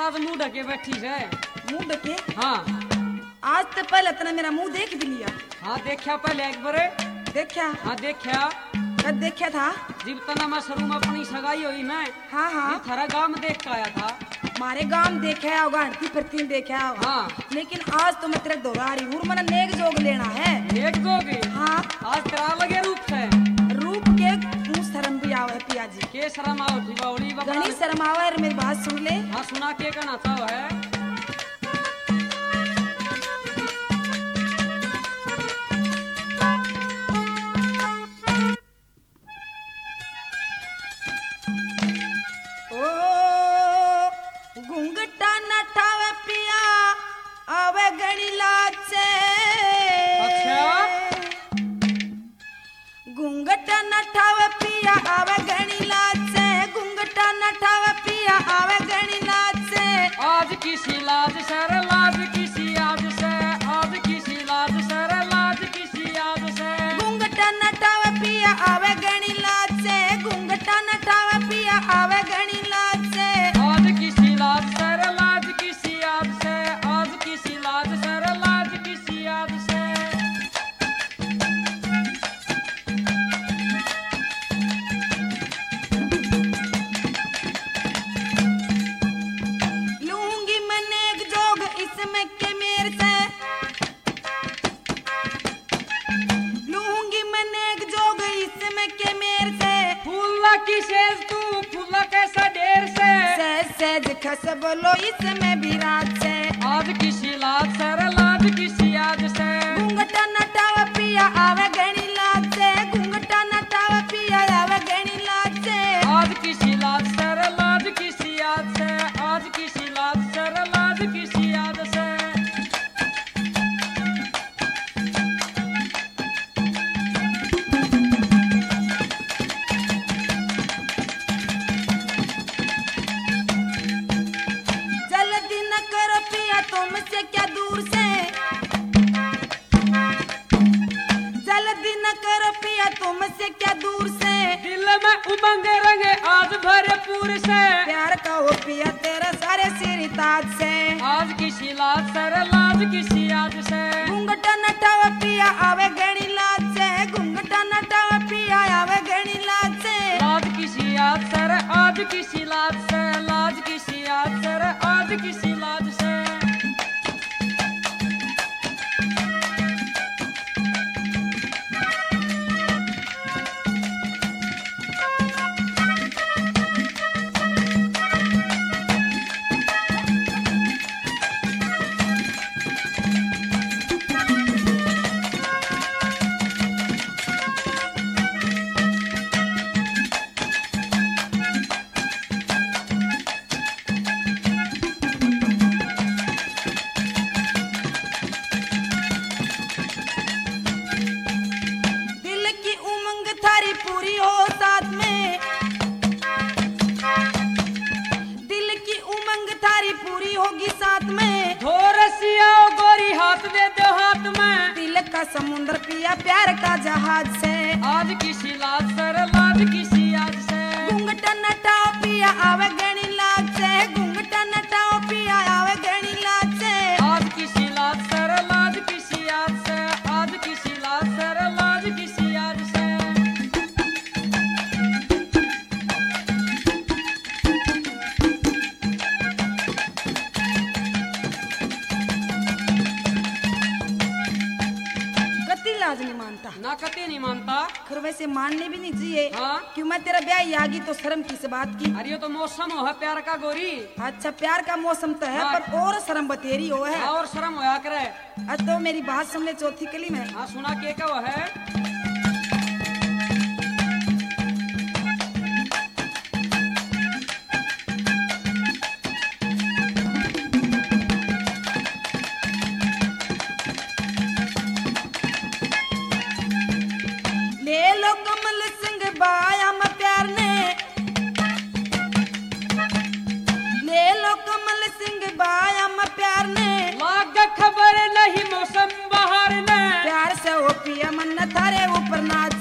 आज मुंह ढके बैठी है। मुंह ढके? हाँ। आज तो पहले तना मेरा मुंह देख भी लिया। हाँ देखा पहले एक बार। देखा? हाँ देखा। कब देखा था? जब तना मैं शुरू में अपनी सगाई हुई ना। हाँ हाँ। थारा गांव में देख के आया था। मारे गांव में देखा होगा, हड़ती फिरती में देखा होगा। हाँ। लेकिन आज तो मैं तेरे दोहरा रही हूँ, मैंने नेक जोग लेना है। नेक जोग? हाँ। आज तेरा लगे रूप से। रूप के मुँह शर्म भी आवे पिया जी। के शर्म आओ थी बावली बाबा? घनी शर्म आवे, मेरी बात सुन ले। हाँ सुना के कहना चाहो है। घूंघटा न ठावे पिया आवे घनी लाज से। अच्छा। घूंघटा न ठावे पिया आवे घनी लाज से। घूंघटा न ठावे पिया आवे घनी लाज से। आज किसी लाज सर लाज किसी याद से। आज किसी लाज सर लाज किसी याद से। घूंघटा न ठावे पिया आवे घनी लाज से। घूंघटा न ठावे पिया आवे घनी लाज से। आज किसी लाज सर लाज किसी याद से। आज किसी लाज सर लाज किसी याद से। लूंगी मैं नेक जोग इसमें के मेर से। लूंगी मैं नेक जोग इसमें के मेर से। फूला की सेज तू फूला कैसा ढेर से। सहज सहज खस बोलो इसमें भी रात से। आज किसी लाज सर लाज किसी याद से। घूंघटा नटावा पिया आवे घनी लाज से। घूंघटा नटावा पिया आवे घनी लाज से। आज किसी लाज सर लाज किसी याद से। आज किसी लाज सर लाज किसी याद से। जल्दी न करो पिया तुमसे क्या दूर से। जल्दी न करो पिया तुमसे क्या दूर से। दिल में उमंग रंगे आज भरपूर से। प्यार का हो पिया तेरा सारे सिर ताज से। आज किसी लाज सर लाज किसी याद से। घूंघटा नटावा पिया आवे घनी लाज से। घूंघटा नटावा पिया आवे घनी लाज से। लाज किसी याद सर आज किसी लाज से। लाज किसी याद सर आज किसी लाज से। दिल की उमंग थारी पूरी हो साथ में। दिल की उमंग थारी पूरी होगी साथ में। धोरसिया गोरी हाथ दे दो हाथ में। दिल का समुद्र पिया प्यार का जहाज से। आज किसी लाज सर लाज किसी याद से। घूंघटा नटाओ पिया आवे घनी लाज से। घूंघटा नटाओ पिया आवे घनी लाज से। आज किसी लाज सर लाज किसी याद से। आज किसी लाज सर लाज किसी याद से। कति लाज नहीं मानता। ना कते नहीं मानता। खैर वैसे मानने भी नहीं चाहिए। हाँ। क्यों मैं तेरा ब्याह आगी तो शर्म किस बात की। अरे ये तो मौसम हो है प्यार का गोरी। अच्छा प्यार का मौसम तो है, हाँ। पर और शर्म बतेरी हो है। और शर्म होया करे। आज तो मेरी बात सुन ले चौथी कली में। हाँ सुना के क्या वो है। ले लो कमल सिंह बाया में प्यार ने। ले लो कमल सिंह बाया में प्यार ने। लाग खबर नहीं मौसम बहार ने। प्यार से हो पिया मन थारे ऊपर नाच